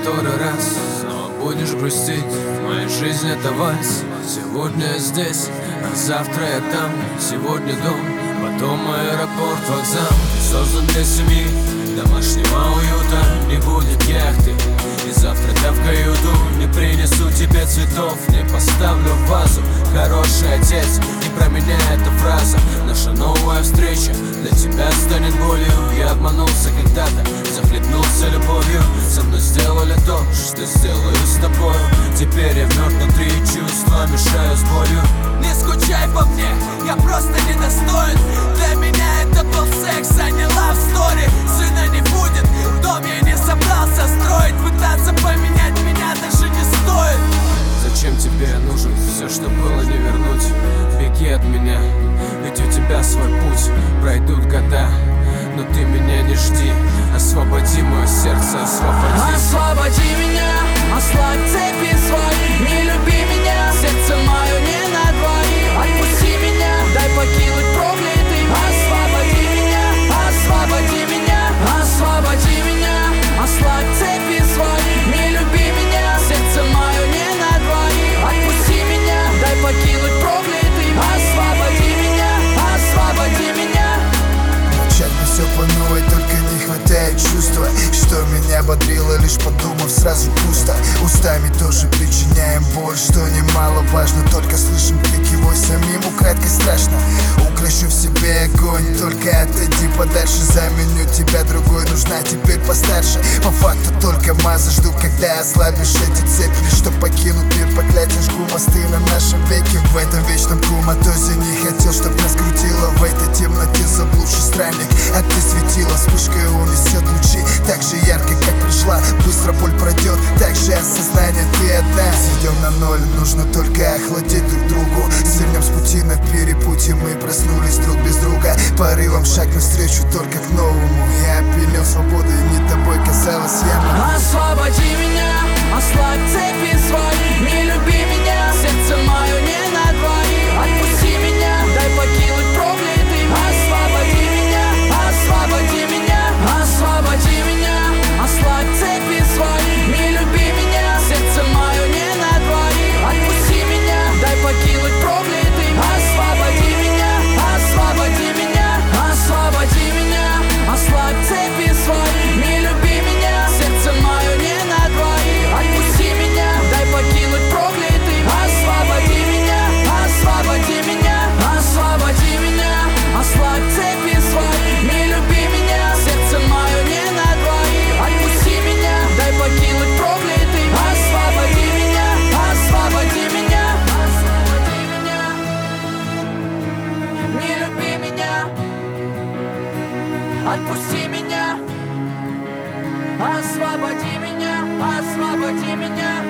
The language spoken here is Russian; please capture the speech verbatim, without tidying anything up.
который раз снова будешь грустить. Моя жизнь это вальс. Сегодня я здесь, а завтра я там. Сегодня дом, потом аэропорт, вокзал. Ты создан для семьи, домашнего уюта. Не будет яхты, и завтра я в каюту. Не принесу тебе цветов, не поставлю в вазу. Хороший отец, и про меня эта фраза. Наша новая встреча для тебя станет болью. Я обманулся когда-то, захлебнулся любовью. Со мной сделали то, что сделаю с тобою. Теперь я вновь внутри, чувства мешаю с болью. Не скучай по мне, я просто недостоин. Для меня это был секс, а не love story. Сына не будет, дом я не собрался строить. Пытаться поменять меня даже не стоит. Зачем тебе нужен все, что было не вернуть? Беги от меня, ведь у тебя свой путь. Пройдут года, но ты меня не жди. Освободи мое сердце, освободи. Освободи меня, ослабь цепи свои. Не люби меня, сердце мое не на двоих. Отпусти меня, дай покинуть проклятый. Освободи меня, освободи меня, освободи меня. Ослабь цепи свои. Не люби меня, сердце мое не на двоих. Отпусти меня, дай покинуть проклятый. Освободи меня, освободи меня. Молчать мне все по новой, только не хватает чувства, что меня бодрило, лишь подумав сразу пусто. Устами тоже причиняем боль, что немаловажно. Только слышим крик его, самим украдкой страшно. Укращу в себе огонь, только отойди подальше. Заменю тебя другой, нужна теперь постарше. По факту только маза, жду, когда ослабишь эти цепи. Чтоб покинуть мир, проклятие, жгу мосты на нашем веке. В этом вечном коматозе не хотел, чтоб нас крутило. В этой темноте заблудший странник, а ты светила. Вспышкой унесет лучи так же ярко, как пришла. Быстро боль пройдет, так же осознание, ты одна. Сидим на ноль, нужно только охладеть друг другу. Свернем с пути на перепутье, мы проснулись друг без друга. Порывом шаг навстречу только к новому. Я опьянел свободой, не тобой казалось я могу. Освободи меня, ослабь цепи свои. Не люби меня, сердце мое не на двоих. Отпусти меня, дай покинуть проклятый. Освободи меня, освободи меня, освободи меня. Ослабь цепи свои. Не люби меня, сердце мое не на двоих. Отпусти меня, дай покинуть проклятый. Освободи меня, освободи меня, освободи меня. Ослабь цепи свои. Не люби меня, сердце мое не на двоих. Отпусти меня, дай покинуть проклятый. Освободи меня, освободи меня, освободи меня. Ослабь цепи свои. Не люби меня, сердце мое не на двоих. Отпусти меня, дай покинуть проклятый. Освободи меня, освободи меня, освободи меня. Не люби меня, отпусти меня. Освободи меня, освободи меня.